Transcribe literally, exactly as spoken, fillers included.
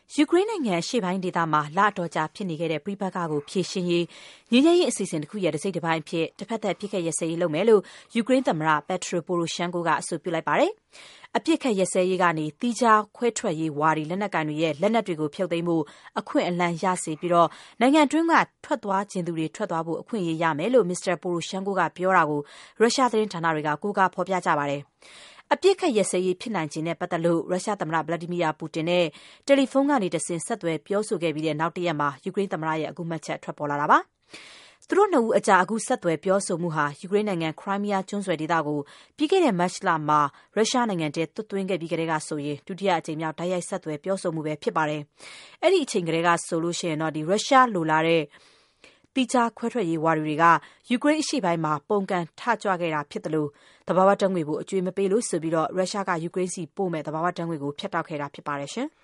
ယူကရိန်းနိုင်ငံရှေ့ပိုင်းဒေသမှာလအတော်ကြာဖြစ်နေခဲ့တဲ့ပြိပက္ခကိုဖြေရှင်းရေးငြိမ်းချမ်းရေးအစီအစဉ်တစ်ခုရဲ့တစ်စိတ်တစ်ပိုင်းဖြစ်တစ်ဖက်သက်ပြစ်ခတ်ရစဲရေးလုပ်မယ်လို့ယူကရိန်းသမ္မတ Petro Poroshenko ကအဆိုပြုလိုက်ပါတယ်။အပြစ်ခတ်ရစဲရေးကနေတီးခြားခွဲထွက်ရေးဝါဒီလက်နက်ကိုင်တွေရဲ့လက်နက်တွေကိုဖြုတ်သိမ်းဖို့အခွင့်အလမ်းရစေပြီးတော့နိုင်ငံတွင်းကထွက်သွားခြင်းသူတွေထွက်သွားဖို့အခွင့်အရေးရမယ်လို့ Mr. Poroshenko ကပြောတာကိုရုရှားသတင်းဌာနတွေကကိုးကားဖော်ပြကြပါတယ်။အပြစ်ခတ်ရစဲရေးဖြစ်နိုင်ခြင်းနဲ့ပတ်သက်လို့ရုရှားသမ္မတဗလာဒီမီယာပူတင်နဲ့တယ်လီဖုန်းကနေတဆင့်ဆက်သွယ်ပြောဆိုခဲ့ပြီးတဲ့နောက်တရက်မှာယူကရိန်းသမ္မတရဲ့အခုမှတ်ချက်ထွက်ပေါ်လာတာပါ။သူတို့နှစ်ဦးအကြားအခုဆက်သွယ်ပြောဆိုမှုဟာယူကရိန်းနိုင်ငံခရိုင်းမီးယားကျွန်းဆွယ်ဒေသကိုပြီးခဲ့တဲ့မတ်လမှာရုရှားနိုင်ငံတည်းသွတ်သွင်းခဲ့ပြီးကတည်းကဆိုရင်ဒုတိယအကြိမ်မြောက်တိုက်ရိုက်ဆက်သွယ်ပြောဆိုမှုပဲဖြစ်ပါတယ်။အဲ့ဒီအချိန်ကတည်းကဆိုလို့ရှိရင်တော့ဒီရုရှားလိုလာတဲ့တီးခြားခွဲထွက်ရေးဝါဒီတွေကယူကရိန်းအရှေ့ပိုင်းမှာပုံကန်ထကြွခဲ့တာဖြစ်တယ်လို့သဘာဝဓာတ်ငွေ့ကိုအကျွေးမပေးလို့ဆိုပြီးတော့ရုရှားကယူကရိန်းစီပို့မဲ့သဘာဝဓာတ်ငွေ့ကိုဖျက်တောက်ခဲ့တာဖြစ်ပါတယ်ရှင်။